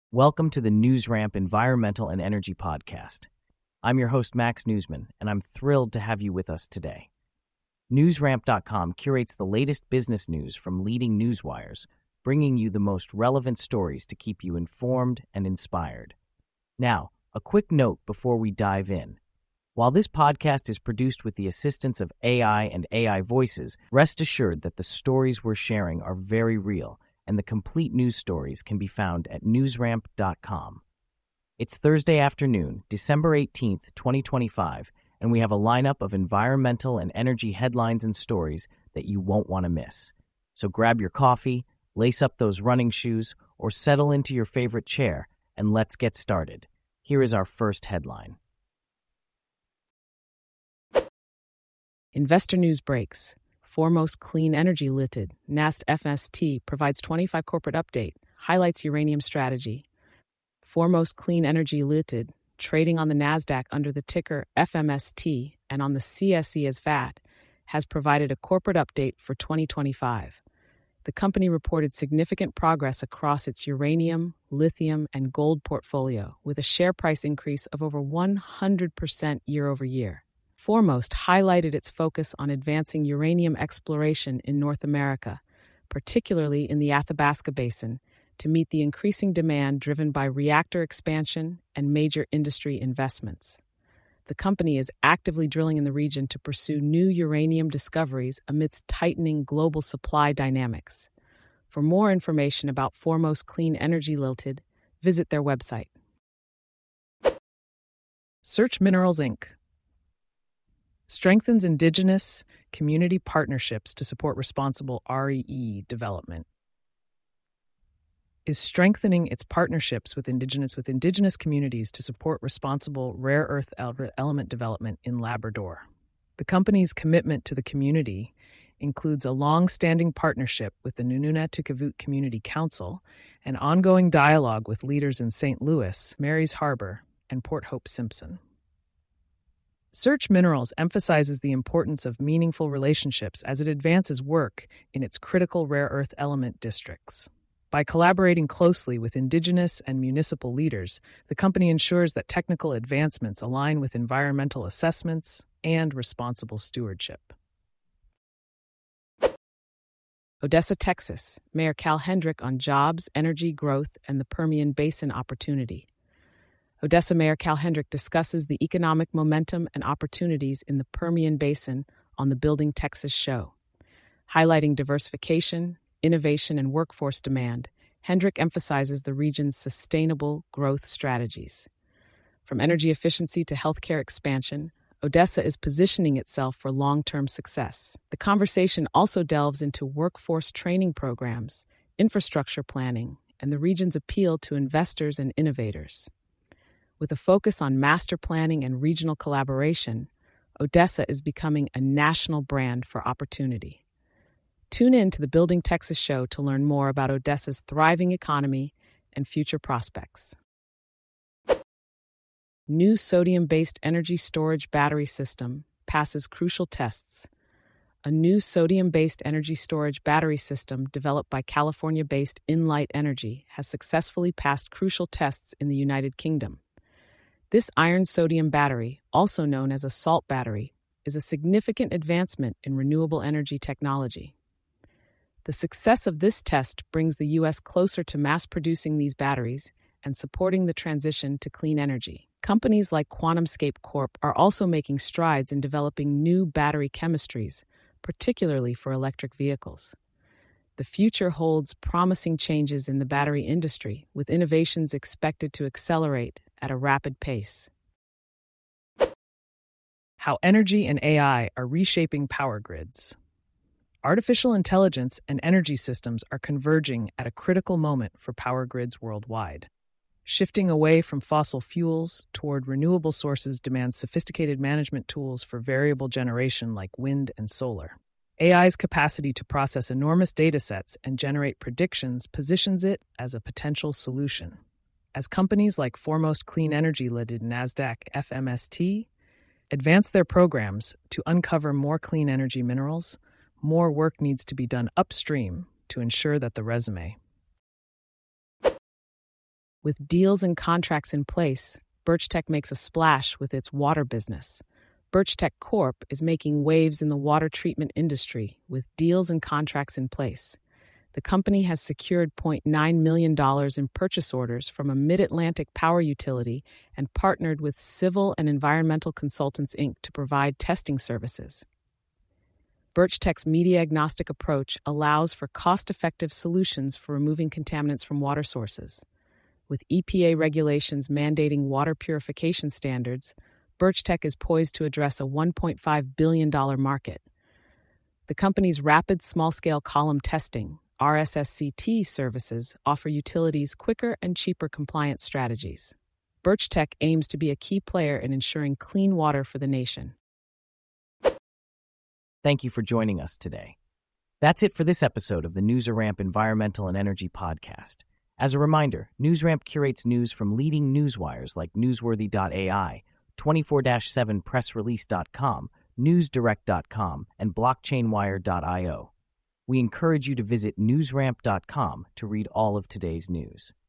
Welcome to the NewsRamp Environmental and Energy Podcast. I'm your host, Max Newsman, and I'm thrilled to have you with us today. NewsRamp.com curates the latest business news from leading newswires, bringing you the most relevant stories to keep you informed and inspired. Now, a quick note before we dive in. While this podcast is produced with the assistance of AI and AI voices, rest assured that the stories we're sharing are very real, and the complete news stories can be found at newsramp.com. It's Thursday afternoon, December 18th, 2025, and we have a lineup of environmental and energy headlines and stories that you won't want to miss. So grab your coffee, lace up those running shoes, or settle into your favorite chair, and let's get started. Here is our first headline. Investor news breaks. Foremost Clean Energy Ltd, NAST FMST, provides 25 corporate update, highlights uranium strategy. Foremost Clean Energy Ltd, trading on the NASDAQ under the ticker FMST and on the CSE as VAT, has provided a corporate update for 2025. The company reported significant progress across its uranium, lithium, and gold portfolio, with a share price increase of over 100% year over year. Foremost highlighted its focus on advancing uranium exploration in North America, particularly in the Athabasca Basin, to meet the increasing demand driven by reactor expansion and major industry investments. The company is actively drilling in the region to pursue new uranium discoveries amidst tightening global supply dynamics. For more information about Foremost Clean Energy Ltd, visit their website. Search Minerals Inc. strengthens indigenous community partnerships to support responsible REE development. Is strengthening its partnerships with indigenous communities to support responsible rare earth element development in Labrador. The company's commitment to the community includes a long-standing partnership with the Nunavut Community Council and ongoing dialogue with leaders in St. Louis, Marys Harbor, and Port Hope Simpson. Search Minerals emphasizes the importance of meaningful relationships as it advances work in its critical rare earth element districts. By collaborating closely with indigenous and municipal leaders, the company ensures that technical advancements align with environmental assessments and responsible stewardship. Odessa, Texas. Mayor Cal Hendrick on jobs, energy growth, and the Permian Basin opportunity. Odessa Mayor Cal Hendrick discusses the economic momentum and opportunities in the Permian Basin on the Building Texas show. Highlighting diversification, innovation, and workforce demand, Hendrick emphasizes the region's sustainable growth strategies. From energy efficiency to healthcare expansion, Odessa is positioning itself for long-term success. The conversation also delves into workforce training programs, infrastructure planning, and the region's appeal to investors and innovators. With a focus on master planning and regional collaboration, Odessa is becoming a national brand for opportunity. Tune in to the Building Texas show to learn more about Odessa's thriving economy and future prospects. New sodium-based energy storage battery system passes crucial tests. A new sodium-based energy storage battery system developed by California-based Inlight Energy has successfully passed crucial tests in the United Kingdom. This iron-sodium battery, also known as a salt battery, is a significant advancement in renewable energy technology. The success of this test brings the U.S. closer to mass-producing these batteries and supporting the transition to clean energy. Companies like QuantumScape Corp are also making strides in developing new battery chemistries, particularly for electric vehicles. The future holds promising changes in the battery industry, with innovations expected to accelerate at a rapid pace. How energy and AI are reshaping power grids. Artificial intelligence and energy systems are converging at a critical moment for power grids worldwide. Shifting away from fossil fuels toward renewable sources demands sophisticated management tools for variable generation like wind and solar. AI's capacity to process enormous datasets and generate predictions positions it as a potential solution. As companies like Foremost Clean Energy Ltd, NASDAQ FMST, advance their programs to uncover more clean energy minerals, more work needs to be done upstream to ensure that the resume. With deals and contracts in place, Birchtech makes a splash with its water business. Birchtech Corp is making waves in the water treatment industry with deals and contracts in place. The company has secured $0.9 million in purchase orders from a Mid-Atlantic power utility and partnered with Civil and Environmental Consultants, Inc. to provide testing services. Birchtech's media-agnostic approach allows for cost-effective solutions for removing contaminants from water sources. With EPA regulations mandating water purification standards, Birchtech is poised to address a $1.5 billion market. The company's rapid small-scale column testing, RSSCT services, offer utilities quicker and cheaper compliance strategies. Birchtech aims to be a key player in ensuring clean water for the nation. Thank you for joining us today. That's it for this episode of the NewsRamp Environmental and Energy Podcast. As a reminder, NewsRamp curates news from leading newswires like Newsworthy.ai, 24/7pressrelease.com, NewsDirect.com, and BlockchainWire.io. We encourage you to visit newsramp.com to read all of today's news.